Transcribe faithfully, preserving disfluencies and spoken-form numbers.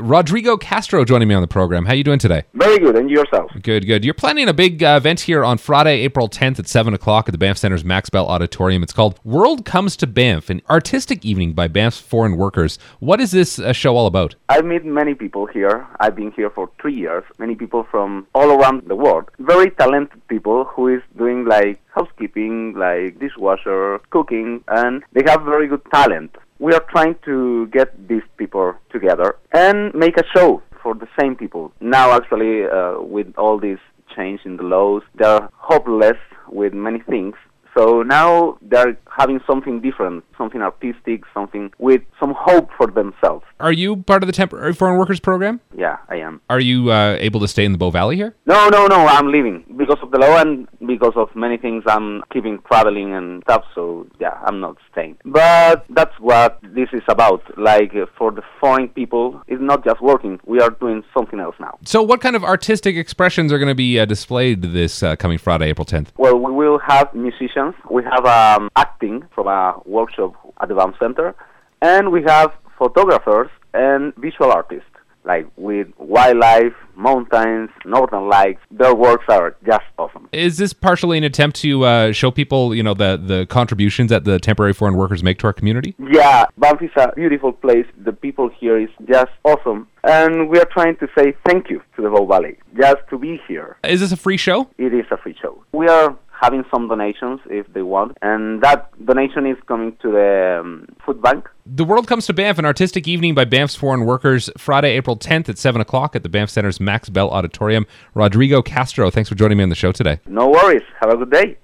Rodrigo Castro joining me on the program. How you doing today? Very good, and yourself? Good, good. You're planning a big uh, event here on Friday, April tenth at seven o'clock at the Banff Centre's Max Bell Auditorium. It's called World Comes to Banff, an artistic evening by Banff's foreign workers. What is this uh, show all about? I've met many people here. I've been here for three years. Many people from all around the world. Very talented people who is doing like housekeeping, like dishwasher, cooking, and they have very good talent. We are trying to get these people together and make a show for the same people. Now, actually, uh, with all this change in the laws, they're hopeless with many things. So now they're having something different, something artistic, something with some hope for themselves. Are you part of the Temporary Foreign Workers Program? Yeah, I am. Are you uh, able to stay in the Bow Valley here? No, no, no, I'm leaving. Because of the law and because of many things, I'm keeping traveling and stuff, so yeah, I'm not staying. But that's what this is about. Like, uh, for the foreign people, it's not just working. We are doing something else now. So what kind of artistic expressions are going to be uh, displayed this uh, coming Friday, April tenth? Well, we will have musicians. We have um, acting from a workshop at the Banff Center. And we have photographers and visual artists, like with wildlife, mountains, northern lights. Their works are just awesome. Is this partially an attempt to uh, show people, you know, the, the contributions that the temporary foreign workers make to our community? Yeah, Banff is a beautiful place. The people here is just awesome. And we are trying to say thank you to the Bow Valley, just to be here. Is this a free show? It is a free show. We are having some donations if they want, and that donation is coming to the um, food bank. The World Comes to Banff, an artistic evening by Banff's foreign workers, Friday, April tenth at seven o'clock at the Banff Centre's Max Bell Auditorium. Rodrigo Castro, thanks for joining me on the show today. No worries. Have a good day.